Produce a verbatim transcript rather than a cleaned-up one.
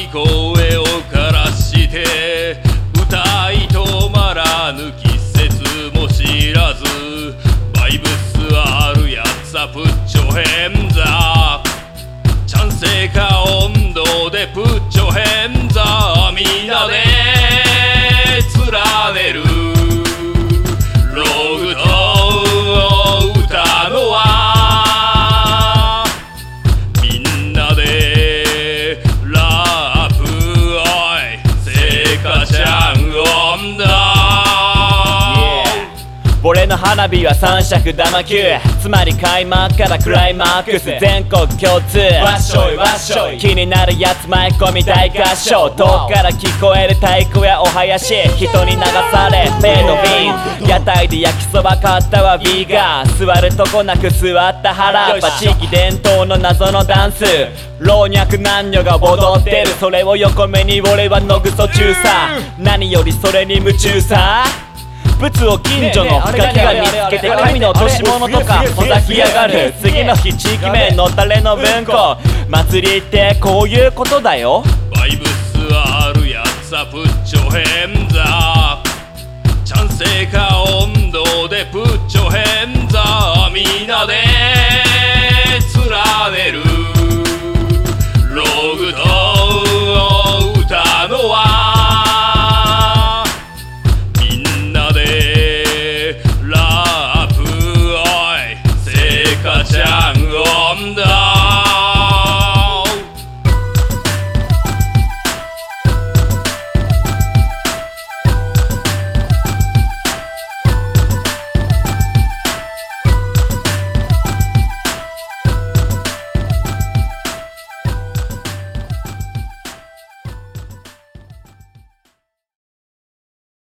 い声をからして歌い止まらぬ季節も知らずバイブスあるやつはプッチョヘンザチャンセか温度でプッチョヘンザみんなで連ねるログと歌のはみんなでラップおいせかちゃん音だ俺の花火は三尺玉球つまり開幕からクライマックス全国共通わっしょいわっしょい気になるやつ前込み大合唱遠くから聞こえる太鼓やお囃子人に流されフェードビン屋台で焼きそば買ったわビーガー座るとこなく座った腹っぱ地域伝統の謎のダンス老若男女が踊ってるそれを横目に俺はのぐそ中さ何よりそれに夢中さブツを近所のガキが見つけて神の落とし物とかほざきやがる次の日地域名のたれの文庫祭りってこういうことだよバイブスあるやつはプッチョヘンザチャンセか温度でプッチョヘンザみんなで連ねるログと歌のはラップおいせかちゃん音だ